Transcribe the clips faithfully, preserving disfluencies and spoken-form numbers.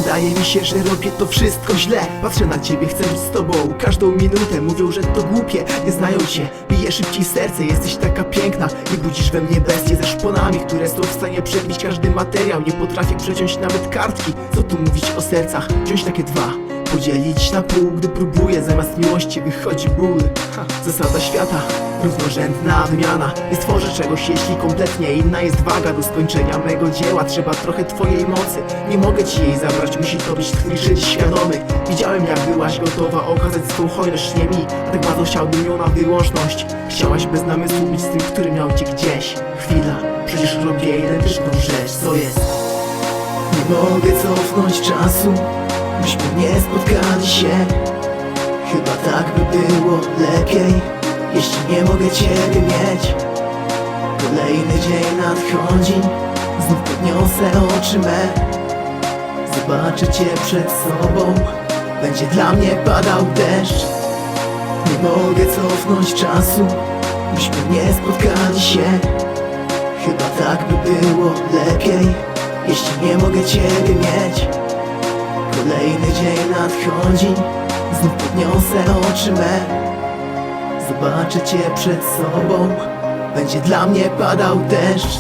Wydaje mi się, że robię to wszystko źle. Patrzę na ciebie, chcę być z tobą każdą minutę. Mówią, że to głupie, nie znają cię. Bije szybciej serce, jesteś taka piękna i budzisz we mnie bestie ze szponami, które są w stanie przebić każdy materiał. Nie potrafię przeciąć nawet kartki. Co tu mówić o sercach? Wziąć takie dwa, podzielić na pół. Gdy próbuję, zamiast miłości wychodzi ból. Zasada świata, równorzędna wymiana. Nie stworzę czegoś, jeśli kompletnie inna jest waga. Do skończenia mego dzieła trzeba trochę twojej mocy. Nie mogę ci jej zabrać, musi to być twój szczyt świadomy. Widziałem, jak byłaś gotowa okazać swą hojność nie mi, a tak bardzo chciałbym ją na wyłączność. Chciałaś bez namysłu być z tym, który miał cię gdzieś. Chwila, przecież robię identyczną rzecz, co jest? Nie mogę cofnąć czasu, byśmy nie spotkali się. Chyba tak by było lepiej, jeśli nie mogę ciebie mieć. Kolejny dzień nadchodzi, znów podniosę oczy me. Zobaczę cię przed sobą, będzie dla mnie padał deszcz. Nie mogę cofnąć czasu, byśmy nie spotkali się. Chyba tak by było lepiej, jeśli nie mogę ciebie mieć. Kolejny dzień nadchodzi, znów podniosę oczy me. Zobaczę cię przed sobą, będzie dla mnie padał deszcz.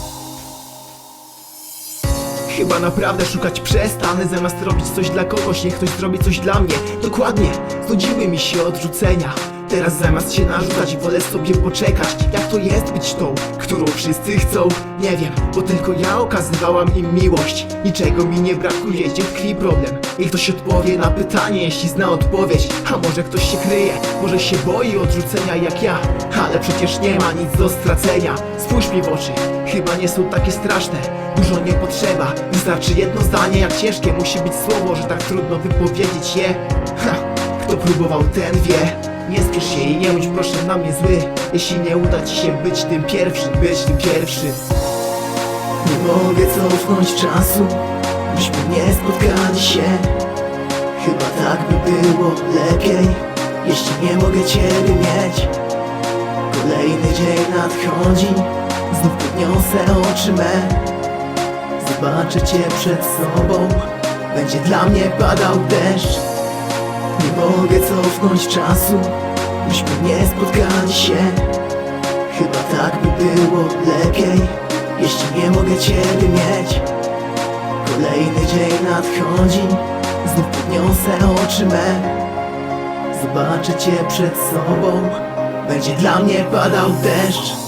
Chyba naprawdę szukać przestanę, zamiast robić coś dla kogoś, niech ktoś zrobi coś dla mnie. Dokładnie, znudziły mi się odrzucenia. Teraz zamiast się narzucać, wolę sobie poczekać. Jak to jest być tą, którą wszyscy chcą? Nie wiem, bo tylko ja okazywałam im miłość. Niczego mi nie brakuje, gdzie tkwi problem? Niech ktoś odpowie na pytanie, jeśli zna odpowiedź. A może ktoś się kryje, może się boi odrzucenia jak ja. Ale przecież nie ma nic do stracenia. Spójrz mi w oczy, chyba nie są takie straszne. Dużo nie potrzeba, wystarczy jedno zdanie. Jak ciężkie musi być słowo, że tak trudno wypowiedzieć je. Ha, kto próbował, ten wie. Nie spiesz się i nie bądź proszę na mnie zły, jeśli nie uda ci się być tym pierwszym, być tym pierwszym. Nie mogę cofnąć czasu, byśmy nie spotkali się. Chyba tak by było lepiej, jeśli nie mogę ciebie mieć. Kolejny dzień nadchodzi, znów podniosę oczy me. Zobaczę cię przed sobą, będzie dla mnie padał deszcz. Nie mogę cofnąć czasu, byśmy nie spotkali się. Chyba tak by było lepiej, jeśli nie mogę ciebie mieć. Kolejny dzień nadchodzi, znów podniosę oczy me. Zobaczę cię przed sobą, będzie dla mnie padał deszcz.